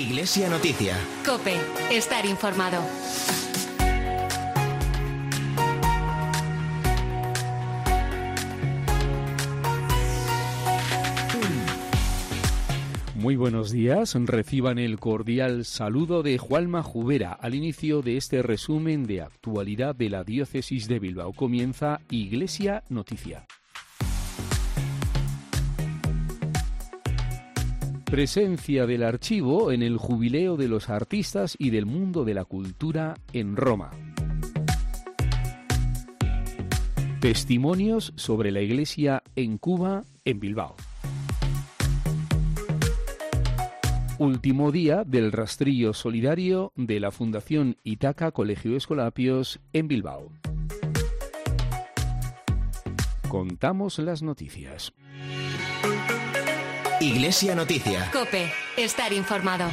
Iglesia Noticia. COPE. Estar informado. Muy buenos días, reciban el cordial saludo de Juanma Jubera. Al inicio de este resumen de actualidad de la Diócesis de Bilbao comienza Iglesia Noticia. Presencia del archivo en el Jubileo de los Artistas y del Mundo de la Cultura en Roma. Testimonios sobre la Iglesia en Cuba, en Bilbao. Último día del rastrillo solidario de la Fundación Ítaca Colegio Escolapios en Bilbao. Contamos las noticias. Iglesia Noticia. COPE. Estar informado.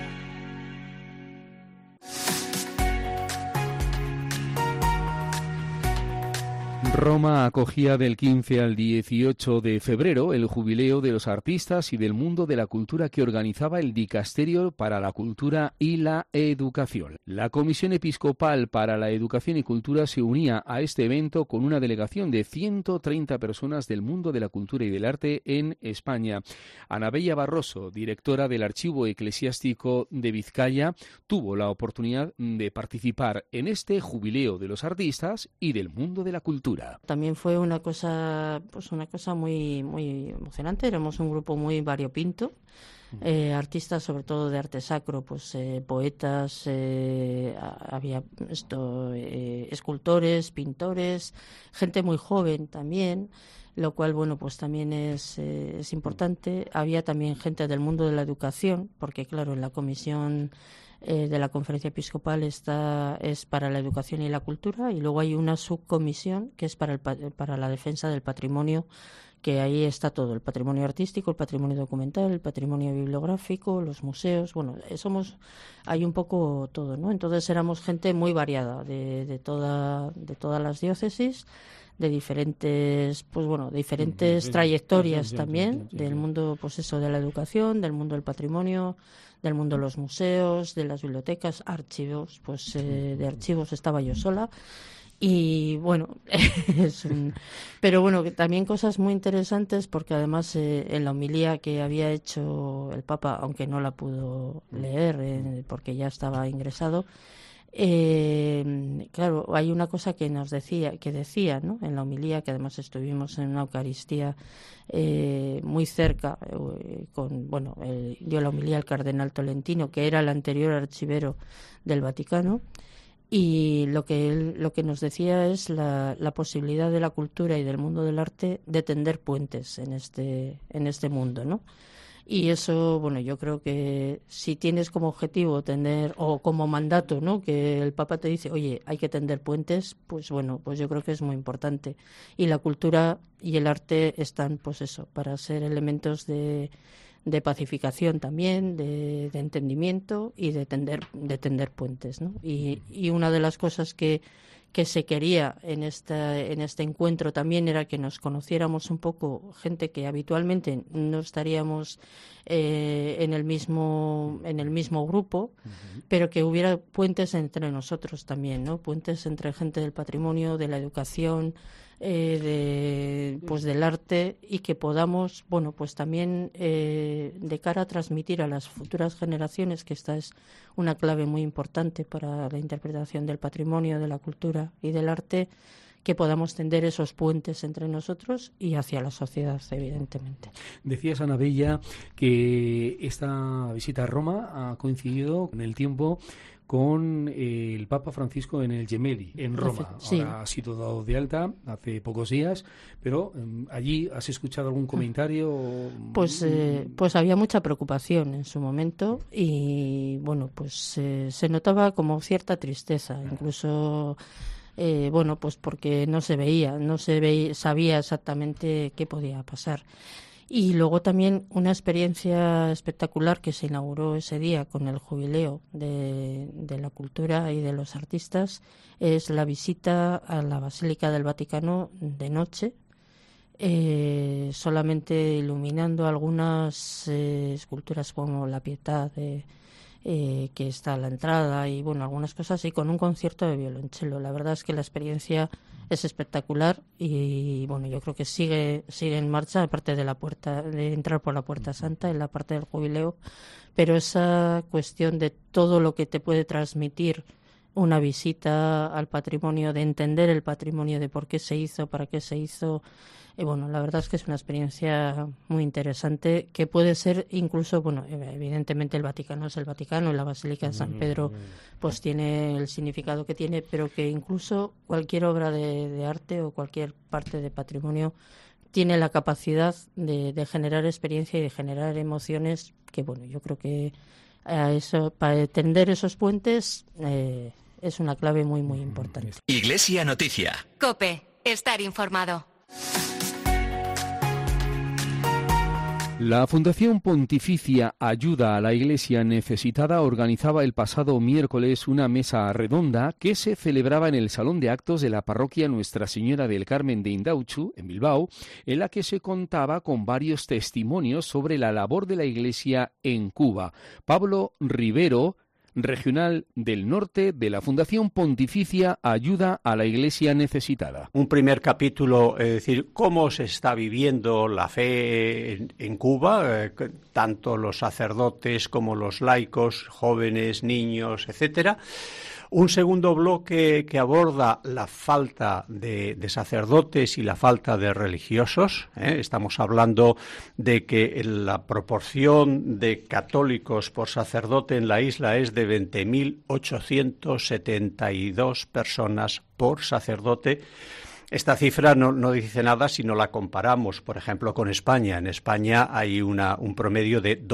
Roma acogía del 15 al 18 de febrero el Jubileo de los Artistas y del Mundo de la Cultura que organizaba el Dicasterio para la Cultura y la Educación. La Comisión Episcopal para la Educación y Cultura se unía a este evento con una delegación de 130 personas del mundo de la cultura y del arte en España. Ana Bella Barroso, directora del Archivo Eclesiástico de Vizcaya, tuvo la oportunidad de participar en este Jubileo de los Artistas y del Mundo de la Cultura. También fue una cosa muy emocionante. Éramos un grupo muy variopinto, artistas sobre todo de arte sacro, poetas, había escultores, pintores, gente muy joven también, lo cual también es importante. Había también gente del mundo de la educación, porque claro, en la comisión de la Conferencia Episcopal es para la educación y la cultura, y luego hay una subcomisión que es para la defensa del patrimonio, que ahí está todo, el patrimonio artístico, el patrimonio documental, el patrimonio bibliográfico, los museos, hay un poco todo, ¿no? Entonces éramos gente muy variada de todas las diócesis, de diferentes trayectorias también, del mundo de la educación, del mundo del patrimonio, del mundo de los museos, de las bibliotecas, archivos, de archivos estaba yo sola. Y pero que también cosas muy interesantes, porque además en la homilía que había hecho el Papa, aunque no la pudo leer porque ya estaba ingresado, claro, hay una cosa que decía, ¿no? En la homilía, que además estuvimos en una Eucaristía muy cerca, dio la homilía el cardenal Tolentino, que era el anterior archivero del Vaticano, y lo que nos decía es la posibilidad de la cultura y del mundo del arte de tender puentes en este mundo, ¿no? Y eso, yo creo que si tienes como objetivo o como mandato, ¿no?, que el Papa te dice, oye, hay que tender puentes, pues yo creo que es muy importante. Y la cultura y el arte están, para ser elementos de pacificación también, de entendimiento y de tender puentes, ¿no? Y una de las cosas que se quería en este encuentro también era que nos conociéramos un poco, gente que habitualmente no estaríamos en el mismo grupo, pero que hubiera puentes entre nosotros también, ¿no? Puentes entre gente del patrimonio, de la educación, del arte, y que podamos, también de cara a transmitir a las futuras generaciones, que esta es una clave muy importante para la interpretación del patrimonio, de la cultura y del arte, que podamos tender esos puentes entre nosotros y hacia la sociedad, evidentemente. Decías, Ana Bella, que esta visita a Roma ha coincidido en el tiempo con el Papa Francisco en el Gemelli, en Roma. Sí. Ahora ha sido dado de alta hace pocos días, pero allí ¿has escuchado algún comentario? Pues había mucha preocupación en su momento y se notaba como cierta tristeza, incluso porque no se sabía exactamente qué podía pasar. Y luego también una experiencia espectacular que se inauguró ese día con el jubileo de la cultura y de los artistas es la visita a la Basílica del Vaticano de noche, solamente iluminando algunas esculturas como la Pietà que está a la entrada y bueno, algunas cosas, y con un concierto de violonchelo. La verdad es que la experiencia es espectacular y bueno, yo creo que sigue en marcha, aparte de entrar por la Puerta Santa en la parte del jubileo, pero esa cuestión de todo lo que te puede transmitir una visita al patrimonio, de entender el patrimonio, de por qué se hizo, para qué se hizo. Bueno, la verdad es que es una experiencia muy interesante que puede ser incluso, bueno, evidentemente el Vaticano es el Vaticano y la Basílica de San Pedro pues tiene el significado que tiene, pero que incluso cualquier obra de arte o cualquier parte de patrimonio tiene la capacidad de generar experiencia y de generar emociones que, bueno, yo creo que para tender esos puentes es una clave muy, muy importante. Iglesia Noticia. COPE. Estar informado. La Fundación Pontificia Ayuda a la Iglesia Necesitada organizaba el pasado miércoles una mesa redonda que se celebraba en el Salón de Actos de la Parroquia Nuestra Señora del Carmen de Indautxu, en Bilbao, en la que se contaba con varios testimonios sobre la labor de la Iglesia en Cuba. Pablo Rivero, regional del norte de la Fundación Pontificia Ayuda a la Iglesia Necesitada. Un primer capítulo, es decir, cómo se está viviendo la fe en Cuba, tanto los sacerdotes como los laicos, jóvenes, niños, etcétera. Un segundo bloque que aborda la falta de sacerdotes y la falta de religiosos. Estamos hablando de que la proporción de católicos por sacerdote en la isla es de 20.872 personas por sacerdote. Esta cifra no dice nada si no la comparamos, por ejemplo, con España. En España hay un promedio de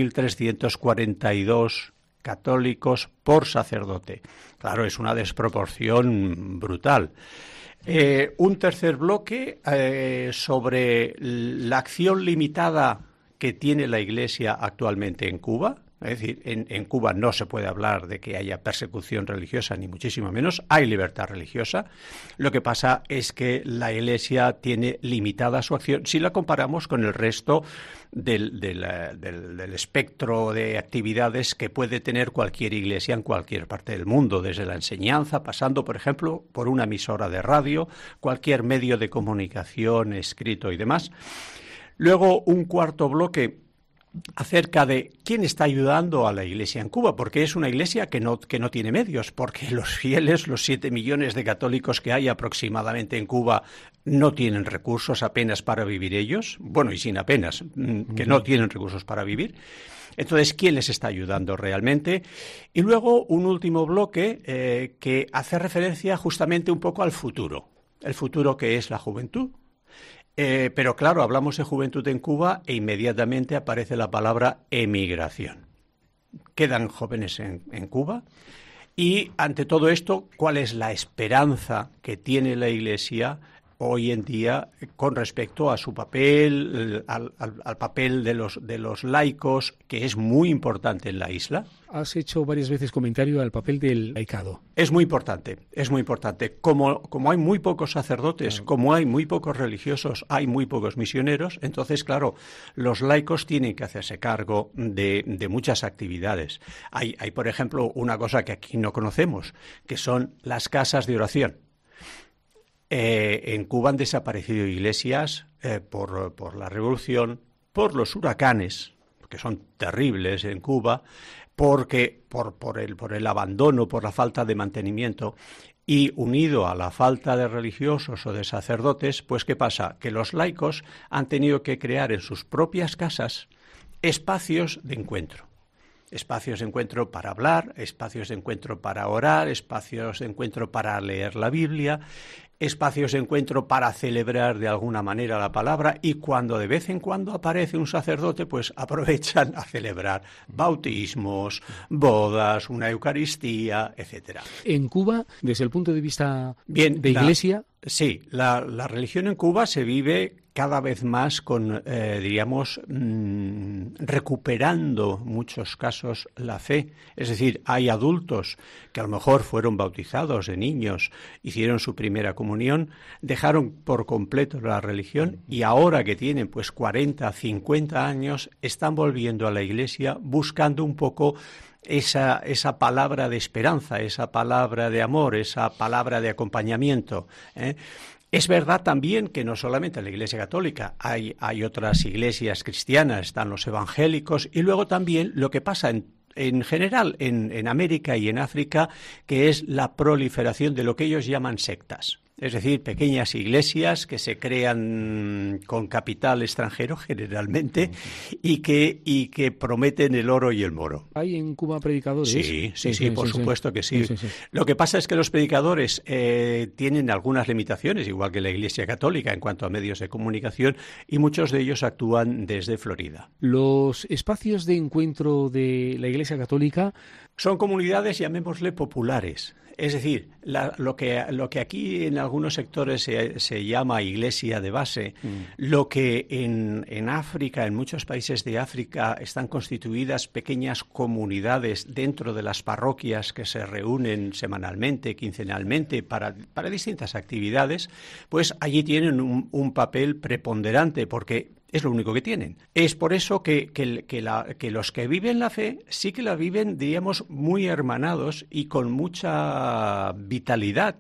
2.342 católicos por sacerdote. Claro, es una desproporción brutal. Un tercer bloque sobre la acción limitada que tiene la Iglesia actualmente en Cuba. Es decir, en Cuba no se puede hablar de que haya persecución religiosa, ni muchísimo menos. Hay libertad religiosa. Lo que pasa es que la Iglesia tiene limitada su acción si la comparamos con el resto del espectro de actividades que puede tener cualquier iglesia en cualquier parte del mundo, desde la enseñanza, pasando, por ejemplo, por una emisora de radio, cualquier medio de comunicación escrito y demás. Luego, un cuarto bloque acerca de quién está ayudando a la Iglesia en Cuba, porque es una Iglesia que no tiene medios, porque los fieles, los 7 millones de católicos que hay aproximadamente en Cuba, no tienen recursos apenas para vivir ellos, bueno, y sin apenas, que no tienen recursos para vivir. Entonces, ¿quién les está ayudando realmente? Y luego un último bloque que hace referencia justamente un poco al futuro, el futuro que es la juventud. Pero claro, hablamos de juventud en Cuba e inmediatamente aparece la palabra emigración. Quedan jóvenes en Cuba y ante todo esto, ¿cuál es la esperanza que tiene la Iglesia hoy en día con respecto a su papel, al papel de los laicos, que es muy importante en la isla? Has hecho varias veces comentario al papel del laicado. Es muy importante, es muy importante. Como hay muy pocos sacerdotes, como hay muy pocos religiosos, hay muy pocos misioneros, entonces, claro, los laicos tienen que hacerse cargo de muchas actividades. Hay, por ejemplo, una cosa que aquí no conocemos, que son las casas de oración. En Cuba han desaparecido iglesias por la revolución, por los huracanes, que son terribles en Cuba, porque por el abandono, por la falta de mantenimiento, y unido a la falta de religiosos o de sacerdotes, pues ¿qué pasa? Que los laicos han tenido que crear en sus propias casas espacios de encuentro. Espacios de encuentro para hablar, espacios de encuentro para orar, espacios de encuentro para leer la Biblia, espacios de encuentro para celebrar de alguna manera la palabra, y cuando de vez en cuando aparece un sacerdote, pues aprovechan a celebrar bautismos, bodas, una Eucaristía, etcétera. En Cuba, desde el punto de vista de Iglesia... Sí, la religión en Cuba se vive cada vez más con, recuperando muchos casos la fe. Es decir, hay adultos que a lo mejor fueron bautizados de niños, hicieron su primera comunión, dejaron por completo la religión y ahora que tienen pues 40, 50 años, están volviendo a la Iglesia buscando un poco esa palabra de esperanza, esa palabra de amor, esa palabra de acompañamiento. Es verdad también que no solamente en la Iglesia Católica, hay otras iglesias cristianas, están los evangélicos, y luego también lo que pasa en general en América y en África, que es la proliferación de lo que ellos llaman sectas. Es decir, pequeñas iglesias que se crean con capital extranjero generalmente y que prometen el oro y el moro. ¿Hay en Cuba predicadores? Sí, por supuesto que sí. Lo que pasa es que los predicadores tienen algunas limitaciones, igual que la Iglesia Católica en cuanto a medios de comunicación, y muchos de ellos actúan desde Florida. Los espacios de encuentro de la Iglesia Católica son comunidades, llamémosle, populares. Es decir, lo que aquí en algunos sectores se llama iglesia de base, lo que en África, en muchos países de África, están constituidas pequeñas comunidades dentro de las parroquias que se reúnen semanalmente, quincenalmente, para distintas actividades, pues allí tienen un papel preponderante, porque es lo único que tienen. Es por eso que los que viven la fe sí que la viven, diríamos, muy hermanados y con mucha vitalidad,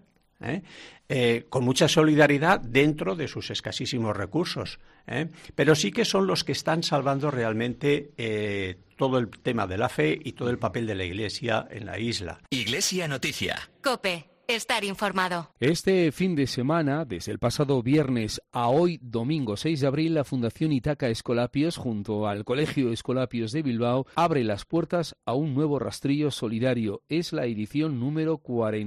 con mucha solidaridad dentro de sus escasísimos recursos. Pero sí que son los que están salvando realmente todo el tema de la fe y todo el papel de la Iglesia en la isla. Iglesia Noticia. COPE. Estar informado. Este fin de semana, desde el pasado viernes a hoy, domingo 6 de abril, la Fundación Ítaca Escolapios, junto al Colegio Escolapios de Bilbao, abre las puertas a un nuevo rastrillo solidario. Es la edición número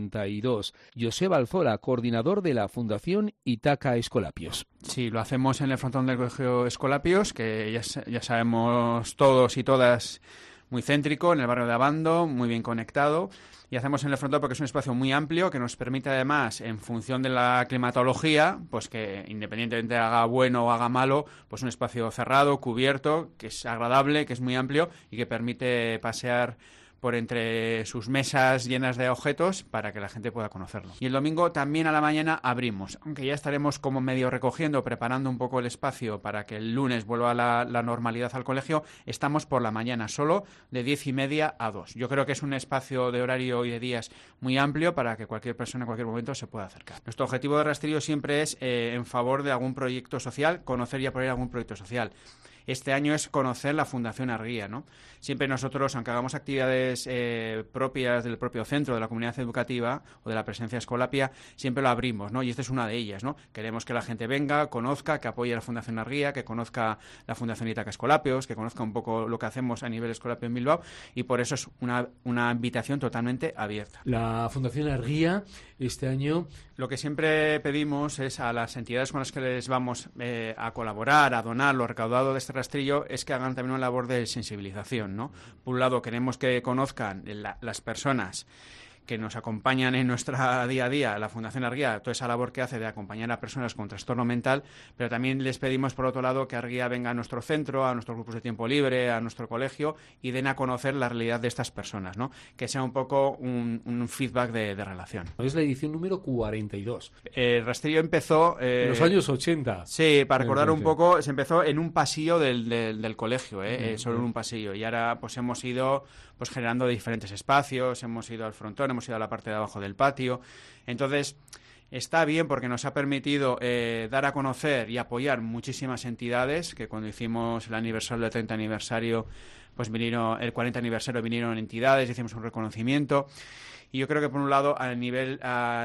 42. Joseba Alzola, coordinador de la Fundación Ítaca Escolapios. Sí, lo hacemos en el frontón del Colegio Escolapios, que ya sabemos todos y todas, muy céntrico, en el barrio de Abando, muy bien conectado. Y hacemos en el frontón porque es un espacio muy amplio que nos permite, además, en función de la climatología, pues que independientemente haga bueno o haga malo, pues un espacio cerrado, cubierto, que es agradable, que es muy amplio y que permite pasear por entre sus mesas llenas de objetos para que la gente pueda conocerlo. Y el domingo también a la mañana abrimos, aunque ya estaremos como medio recogiendo, preparando un poco el espacio para que el lunes vuelva la normalidad al colegio. Estamos por la mañana solo de 10:30 a 2. Yo creo que es un espacio de horario y de días muy amplio para que cualquier persona en cualquier momento se pueda acercar. Nuestro objetivo de rastrillo siempre es en favor de algún proyecto social, conocer y apoyar algún proyecto social. Este año es conocer la Fundación Argia, ¿no? Siempre nosotros, aunque hagamos actividades propias del propio centro, de la comunidad educativa o de la presencia Escolapia, siempre lo abrimos, ¿no? Y esta es una de ellas, ¿no? Queremos que la gente venga, conozca, que apoye a la Fundación Argia, que conozca la Fundación Ítaca Escolapios, que conozca un poco lo que hacemos a nivel Escolapio en Bilbao, y por eso es una invitación totalmente abierta. La Fundación Argia, este año, lo que siempre pedimos es a las entidades con las que les vamos a colaborar, a donar lo recaudado de este rastrillo, es que hagan también una labor de sensibilización, ¿no? Por un lado, queremos que conozcan las personas que nos acompañan en nuestro día a día, la Fundación Argia, toda esa labor que hace de acompañar a personas con trastorno mental, pero también les pedimos, por otro lado, que Argia venga a nuestro centro, a nuestros grupos de tiempo libre, a nuestro colegio, y den a conocer la realidad de estas personas, ¿no? Que sea un poco un feedback de relación. Es la edición número 42. El rastrillo empezó... en los años 80. Sí, para recordar un poco, se empezó en un pasillo del colegio, solo en un pasillo, y ahora pues hemos ido pues generando diferentes espacios, hemos ido al frontón, hemos ido a la parte de abajo del patio. Entonces, está bien porque nos ha permitido dar a conocer y apoyar muchísimas entidades, que cuando hicimos el aniversario del 30 aniversario, pues vinieron, el 40 aniversario vinieron entidades, hicimos un reconocimiento. Y yo creo que, por un lado, al nivel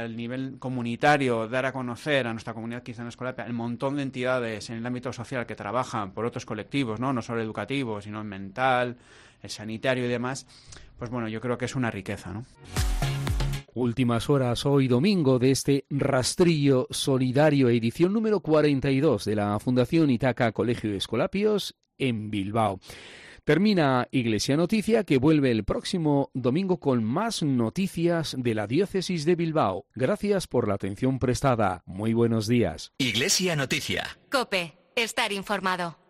comunitario, dar a conocer a nuestra comunidad cristiana escolar el montón de entidades en el ámbito social que trabajan por otros colectivos, no solo educativos, sino en mental, el sanitario y demás, pues bueno, yo creo que es una riqueza, ¿no? Últimas horas hoy domingo de este rastrillo solidario, edición número 42 de la Fundación Ítaca Colegio de Escolapios en Bilbao. Termina Iglesia Noticia, que vuelve el próximo domingo con más noticias de la Diócesis de Bilbao. Gracias por la atención prestada. Muy buenos días. Iglesia Noticia. COPE. Estar informado.